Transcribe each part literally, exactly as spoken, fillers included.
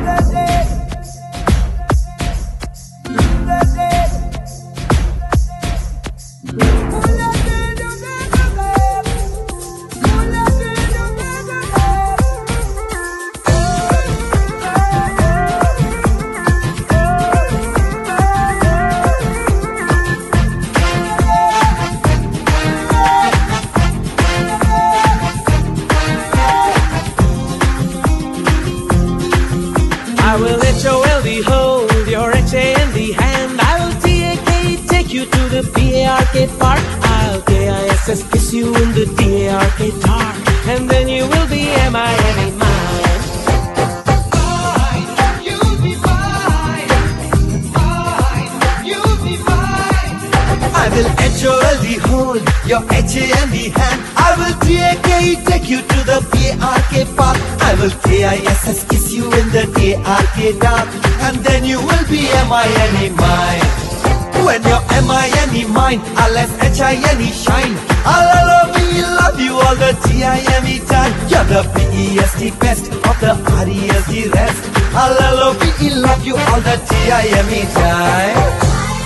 I will H O L D hold your H A N D hand. I will T A K take you to the P A R K park. I'll K I S S kiss you in the D A R K dark. And then you will be M I N E mine. Mine, you'll be mine. Mine, you'll be mine. I will H O L D hold your H A N D hand. I will T A K take you to the P A R K park. I will K I S S kiss you in the D A R K dark. And then you will be M I N E mine. When you're M I N E mine, I'll S H I N E shine. I'll love you, love you all the T I M E time. You're the B E S T best of the R E S T rest. I'll love you, love you all the T I M E time.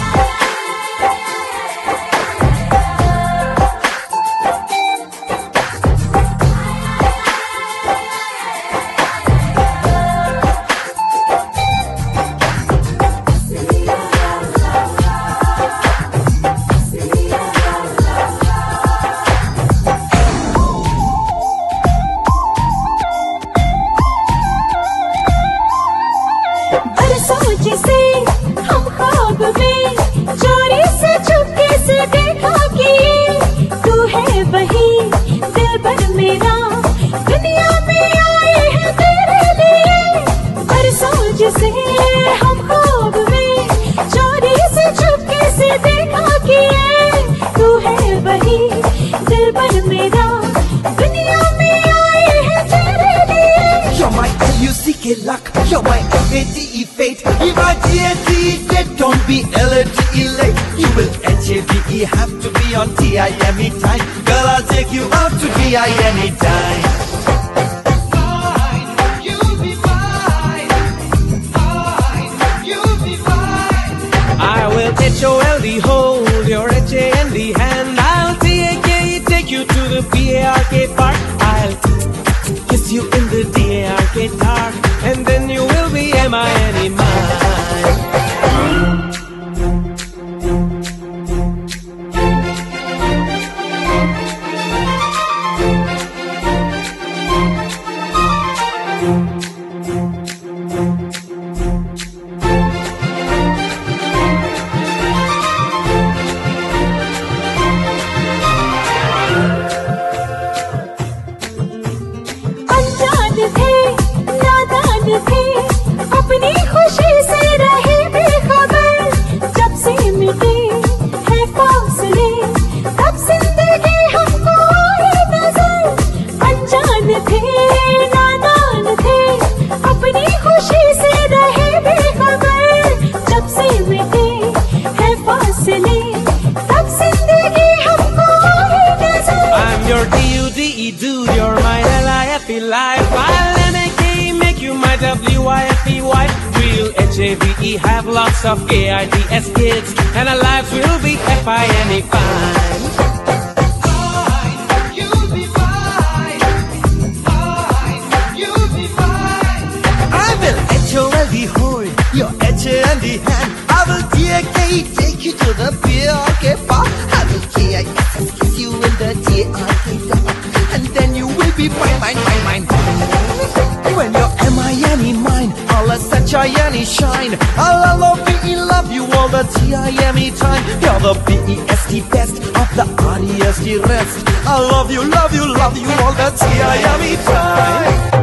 जिसे हम ख्वाब में चोरी से चुपके से देखा कि तू है वही दिलबर मेरा दुनिया में आए हैं तेरे लिए बरसों जिसे हम ख्वाब में चोरी से चुपके से देखा कि तू है वही दिलबर मेरा दुनिया में आए हैं तेरे लिए. You're my L U C K luck, you're my F A T E fate. If I T A T E dead, don't be L A T E late. You will H A V E have to be on T I M E time. Girl, I'll take you out to T I M E time. Mine, you'll be mine. Mine, you'll be mine. I will H O L D hold your H A N D hand. I'll T A K take you to the P A R K park. I'll kiss you in the D A R K dark. And then you will be M I N E mine. अनजान थे नादान थे अपनी खुशी से रहे बेखबर जब से मिटे हैं फासले तब जिंदगी हमको आई नजर. अनजान थे नादान थे अपनी खुशी से रहे बेखबर जब से मिटे हैं फासले तब जिंदगी हमको आई नजर. I'm your D U D E dude, you're my L I F E life. I'll N A K make you my W I F E wife. We'll H A V E have lots of K I D S kids, and our lives will be F I N E fine. Mine, you'll be mine. Mine, you'll be mine. I will H O L D hold your H A N D hand. I will T A K take you to the P A R K park. I will K I S S kiss you in the D A R K dark. And then you will be mine, mine, mine, mine. When you're M I N E mine, I'll S H I N E shine. I'll love you, love you all the T I M E time. You're the B E S T best of the R E S T rest. I love you, love you, love you all the T I M E time.